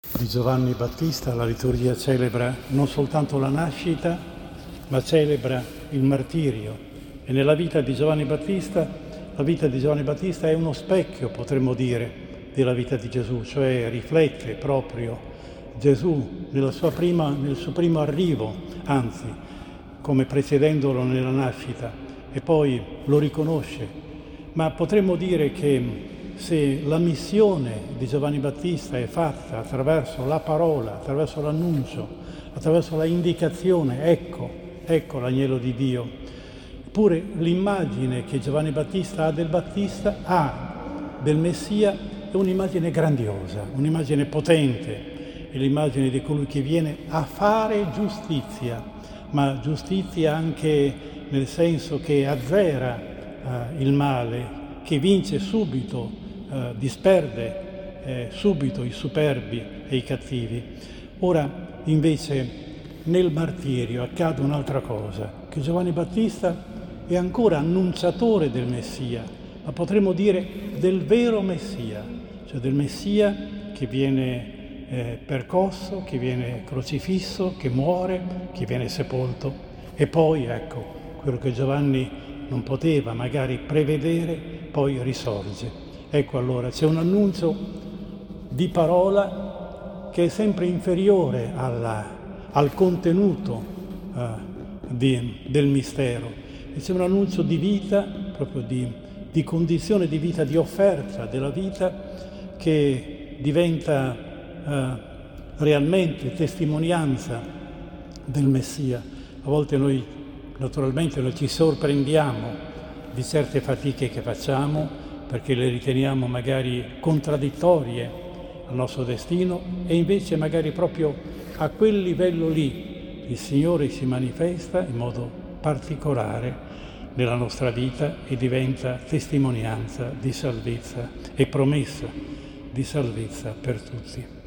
Di Giovanni Battista la liturgia celebra non soltanto la nascita, ma celebra il martirio. E nella vita di Giovanni Battista, la vita di Giovanni Battista è uno specchio, potremmo dire, della vita di Gesù, cioè riflette proprio Gesù nel suo primo arrivo, anzi, come precedendolo nella nascita, e poi lo riconosce. Ma potremmo dire che se la missione di Giovanni Battista è fatta attraverso la parola, attraverso l'annuncio, attraverso la indicazione, ecco l'agnello di Dio, eppure l'immagine che Giovanni Battista ha del Messia è un'immagine grandiosa, un'immagine potente, è l'immagine di colui che viene a fare giustizia, ma giustizia anche nel senso che azzera il male, che vince subito, disperde subito i superbi e i cattivi. Ora invece nel martirio accade un'altra cosa, che Giovanni Battista è ancora annunciatore del Messia, ma potremmo dire del vero Messia, cioè del Messia che viene percosso, che viene crocifisso, che muore, che viene sepolto. E poi, ecco, quello che Giovanni non poteva magari prevedere, poi risorge. Ecco allora, c'è un annuncio di parola che è sempre inferiore al contenuto del mistero. E c'è un annuncio di vita, proprio di condizione di vita, di offerta della vita, che diventa realmente testimonianza del Messia. A volte naturalmente noi ci sorprendiamo di certe fatiche che facciamo, perché le riteniamo magari contraddittorie al nostro destino, e invece magari proprio a quel livello lì il Signore si manifesta in modo particolare nella nostra vita e diventa testimonianza di salvezza e promessa di salvezza per tutti.